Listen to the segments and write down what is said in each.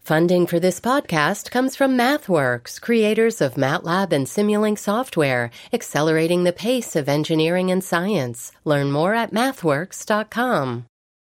Funding for this podcast comes from MathWorks, creators of MATLAB and Simulink software, accelerating the pace of engineering and science. Learn more at mathworks.com.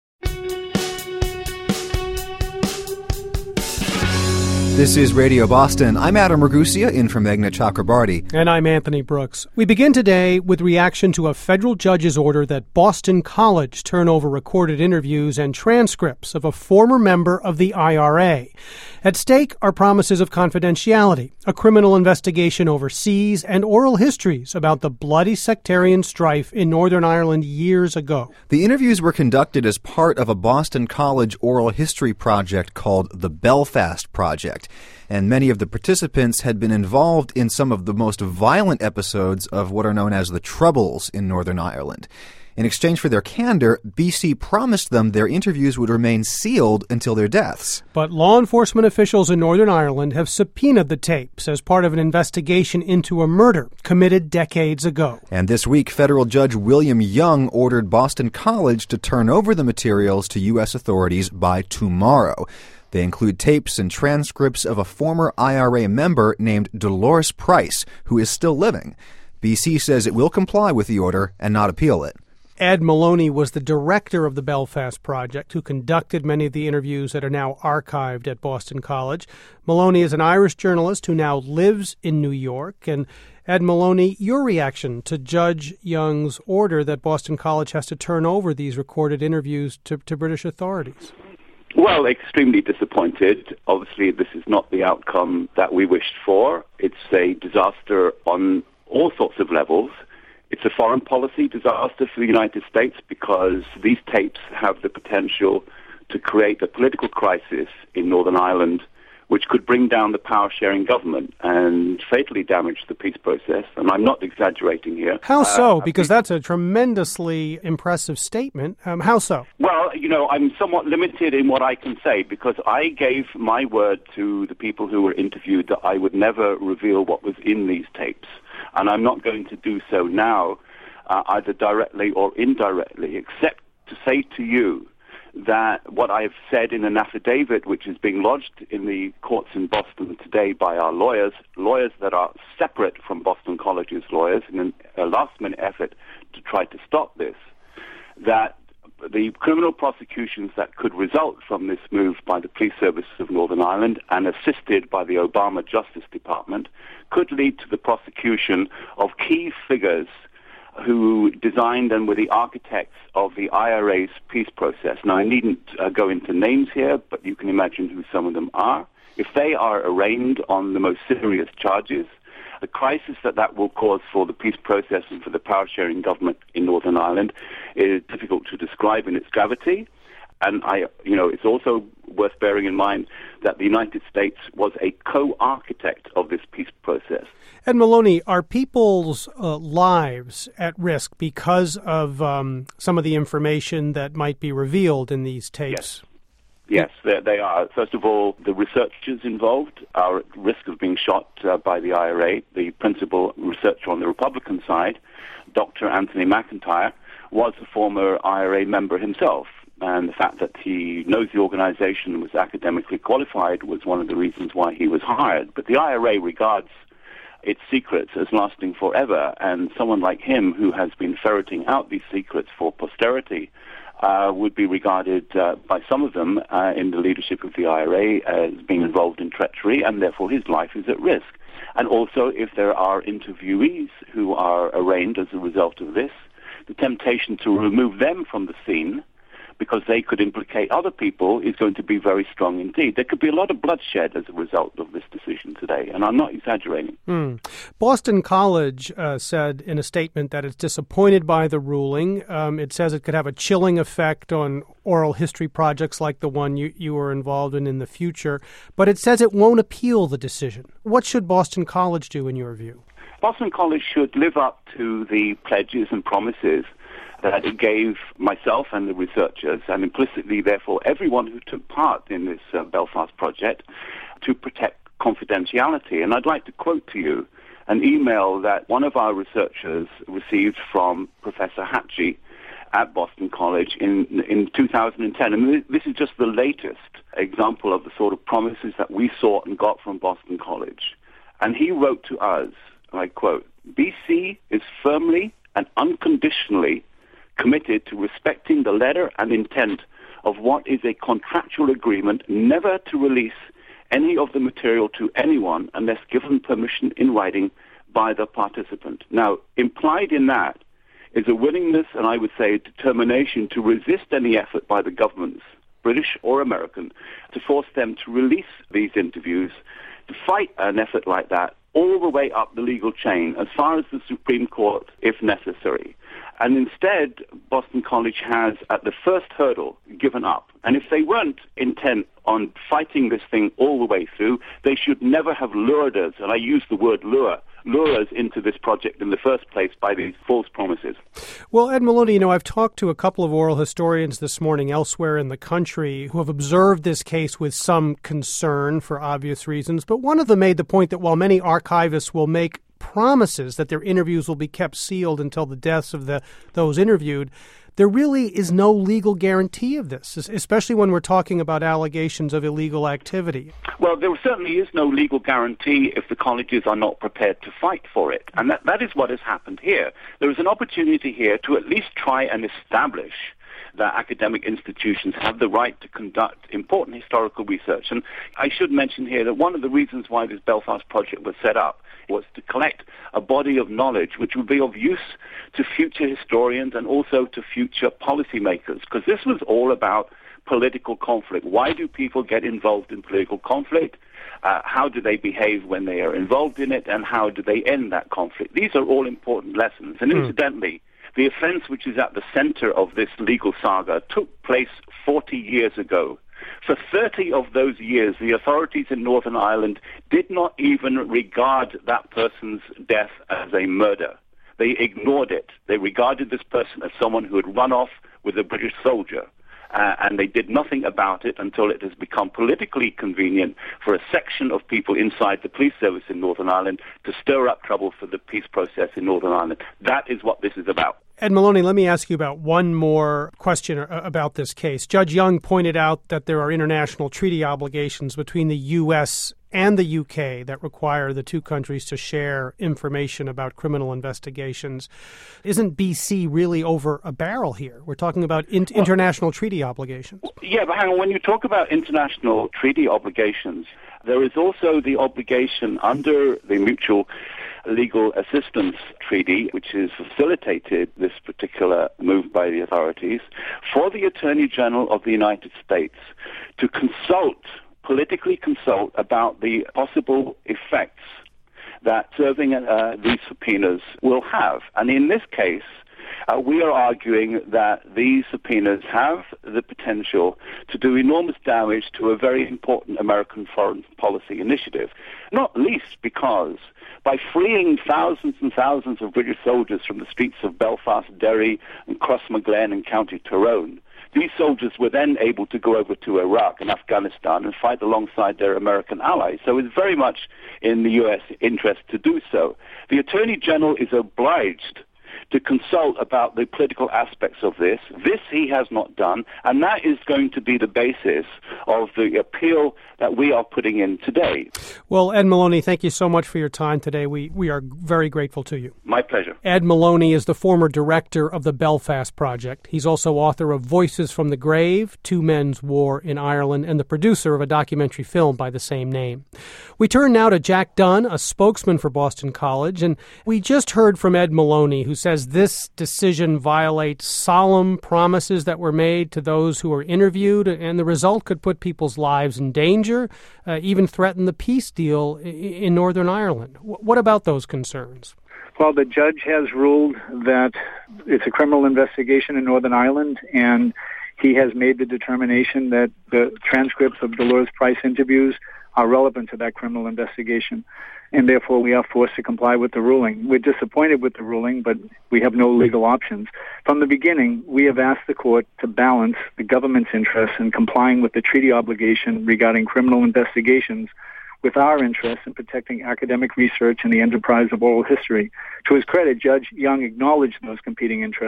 This is Radio Boston. I'm Adam Ragusia, in for Meghna Chakrabarti. And I'm Anthony Brooks. We begin today with reaction to a federal judge's order that Boston College turn over recorded interviews and transcripts of a former member of the IRA. At stake are promises of confidentiality, a criminal investigation overseas, and oral histories about the bloody sectarian strife in Northern Ireland years ago. The interviews were conducted as part of a Boston College oral history project called the Belfast Project, and many of the participants had been involved in some of the most violent episodes of what are known as the Troubles in Northern Ireland. In exchange for their candor, BC promised them their interviews would remain sealed until their deaths. But law enforcement officials in Northern Ireland have subpoenaed the tapes as part of an investigation into a murder committed decades ago. And this week, federal judge William Young ordered Boston College to turn over the materials to U.S. authorities by tomorrow. They include tapes and transcripts of a former IRA member named Dolores Price, who is still living. BC says it will comply with the order and not appeal it. Ed Maloney was the director of the Belfast Project, who conducted many of the interviews that are now archived at Boston College. Maloney is an Irish journalist who now lives in New York. And Ed Maloney, your reaction to Judge Young's order that Boston College has to turn over these recorded interviews to British authorities? Well, extremely disappointed. Obviously, this is not the outcome that we wished for. It's a disaster on all sorts of levels. It's a foreign policy disaster for the United States because these tapes have the potential to create a political crisis in Northern Ireland which could bring down the power-sharing government and fatally damage the peace process. And I'm not exaggerating here. How so? Because that's a tremendously impressive statement. How so? Well, I'm somewhat limited in what I can say because I gave my word to the people who were interviewed that I would never reveal what was in these tapes. And I'm not going to do so now, either directly or indirectly, except to say to you that what I've said in an affidavit which is being lodged in the courts in Boston today by our lawyers that are separate from Boston College's lawyers in a last-minute effort to try to stop this, that the criminal prosecutions that could result from this move by the police services of Northern Ireland and assisted by the Obama Justice Department could lead to the prosecution of key figures who designed and were the architects of the IRA's peace process. Now, I needn't go into names here, but you can imagine who some of them are. If they are arraigned on the most serious charges, the crisis that will cause for the peace process and for the power-sharing government in Northern Ireland is difficult to describe in its gravity. And it's also worth bearing in mind that the United States was a co-architect of this peace process. Ed Maloney, are people's lives at risk because of some of the information that might be revealed in these tapes? Yes, they are. First of all, the researchers involved are at risk of being shot by the IRA. The principal researcher on the Republican side, Dr. Anthony McIntyre, was a former IRA member himself. And the fact that he knows the organization and was academically qualified was one of the reasons why he was hired. But the IRA regards its secrets as lasting forever, and someone like him who has been ferreting out these secrets for posterity would be regarded by some of them in the leadership of the IRA as being involved in treachery, and therefore his life is at risk. And also, if there are interviewees who are arraigned as a result of this, the temptation to remove them from the scene because they could implicate other people is going to be very strong indeed. There could be a lot of bloodshed as a result of this decision today, and I'm not exaggerating. Boston College said in a statement that it's disappointed by the ruling. It says it could have a chilling effect on oral history projects like the one you were involved in the future, but it says it won't appeal the decision. What should Boston College do in your view? Boston College should live up to the pledges and promises that it gave myself and the researchers, and implicitly, therefore, everyone who took part in this Belfast project, to protect confidentiality. And I'd like to quote to you an email that one of our researchers received from Professor Hatchie at Boston College in 2010. And this is just the latest example of the sort of promises that we sought and got from Boston College. And he wrote to us, and I quote, "BC is firmly and unconditionally committed to respecting the letter and intent of what is a contractual agreement never to release any of the material to anyone unless given permission in writing by the participant." Now, implied in that is a willingness, and I would say a determination, to resist any effort by the governments, British or American, to force them to release these interviews, to fight an effort like that all the way up the legal chain, as far as the Supreme Court, if necessary. And instead, Boston College has, at the first hurdle, given up. And if they weren't intent on fighting this thing all the way through, they should never have lured us, and I use the word lure us into this project in the first place by these false promises. Well, Ed Maloney, I've talked to a couple of oral historians this morning elsewhere in the country who have observed this case with some concern for obvious reasons, but one of them made the point that while many archivists will make promises that their interviews will be kept sealed until the deaths of those interviewed, there really is no legal guarantee of this, especially when we're talking about allegations of illegal activity. Well, there certainly is no legal guarantee if the colleges are not prepared to fight for it. And that is what has happened here. There is an opportunity here to at least try and establish that academic institutions have the right to conduct important historical research. And I should mention here that one of the reasons why this Belfast project was set up was to collect a body of knowledge which would be of use to future historians and also to future policymakers, because this was all about political conflict. Why do people get involved in political conflict? How do they behave when they are involved in it? And how do they end that conflict? These are all important lessons. And incidentally, the offense which is at the center of this legal saga took place 40 years ago. For 30 of those years, the authorities in Northern Ireland did not even regard that person's death as a murder. They ignored it. They regarded this person as someone who had run off with a British soldier. And they did nothing about it until it has become politically convenient for a section of people inside the police service in Northern Ireland to stir up trouble for the peace process in Northern Ireland. That is what this is about. Ed Maloney, let me ask you about one more question about this case. Judge Young pointed out that there are international treaty obligations between the U.S. and the U.K. that require the two countries to share information about criminal investigations. Isn't B.C. really over a barrel here? We're talking about international treaty obligations. Yeah, but hang on. When you talk about international treaty obligations, there is also the obligation under the Mutual Legal Assistance Treaty, which has facilitated this particular move by the authorities, for the Attorney General of the United States to politically consult about the possible effects that serving these subpoenas will have. And in this case, we are arguing that these subpoenas have the potential to do enormous damage to a very important American foreign policy initiative, not least because by freeing thousands and thousands of British soldiers from the streets of Belfast, Derry, and Crossmaglen and County Tyrone, these soldiers were then able to go over to Iraq and Afghanistan and fight alongside their American allies. So it's very much in the U.S. interest to do so. The Attorney General is obliged to consult about the political aspects of this. This he has not done, and that is going to be the basis of the appeal that we are putting in today. Well, Ed Maloney, thank you so much for your time today. We are very grateful to you. My pleasure. Ed Maloney is the former director of the Belfast Project. He's also author of Voices from the Grave, Two Men's War in Ireland, and the producer of a documentary film by the same name. We turn now to Jack Dunn, a spokesman for Boston College, and we just heard from Ed Maloney, who says this decision violates solemn promises that were made to those who were interviewed, and the result could put people's lives in danger, even threaten the peace deal in Northern Ireland. What about those concerns? Well, the judge has ruled that it's a criminal investigation in Northern Ireland, and he has made the determination that the transcripts of Dolores Price interviews are relevant to that criminal investigation, and therefore we are forced to comply with the ruling. We're disappointed with the ruling, but we have no legal options. From the beginning, we have asked the court to balance the government's interest in complying with the treaty obligation regarding criminal investigations with our interest in protecting academic research and the enterprise of oral history. To his credit, Judge Young acknowledged those competing interests,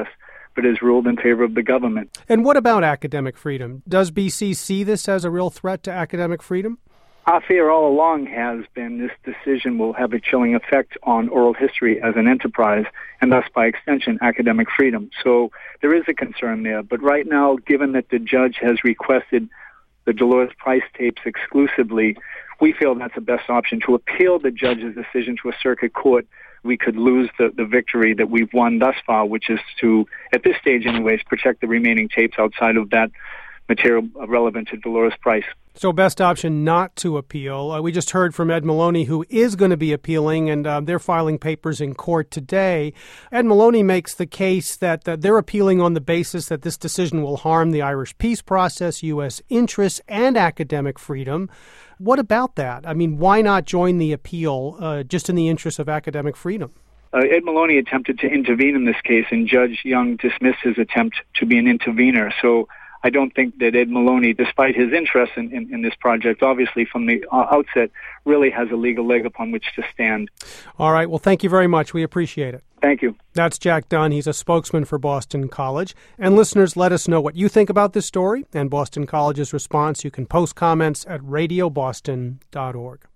but has ruled in favor of the government. And what about academic freedom? Does BC see this as a real threat to academic freedom? Our fear all along has been this decision will have a chilling effect on oral history as an enterprise, and thus, by extension, academic freedom. So there is a concern there. But right now, given that the judge has requested the Dolores Price tapes exclusively, we feel that's the best option. To appeal the judge's decision to a circuit court, we could lose the victory that we've won thus far, which is to, at this stage anyways, protect the remaining tapes outside of that material relevant to Dolores Price. So best option not to appeal. We just heard from Ed Maloney, who is going to be appealing, and they're filing papers in court today. Ed Maloney makes the case that they're appealing on the basis that this decision will harm the Irish peace process, U.S. interests, and academic freedom. What about that? I mean, why not join the appeal just in the interest of academic freedom? Ed Maloney attempted to intervene in this case, and Judge Young dismissed his attempt to be an intervener. So I don't think that Ed Maloney, despite his interest in this project, obviously from the outset, really has a legal leg upon which to stand. All right. Well, thank you very much. We appreciate it. Thank you. That's Jack Dunn. He's a spokesman for Boston College. And listeners, let us know what you think about this story and Boston College's response. You can post comments at radioboston.org.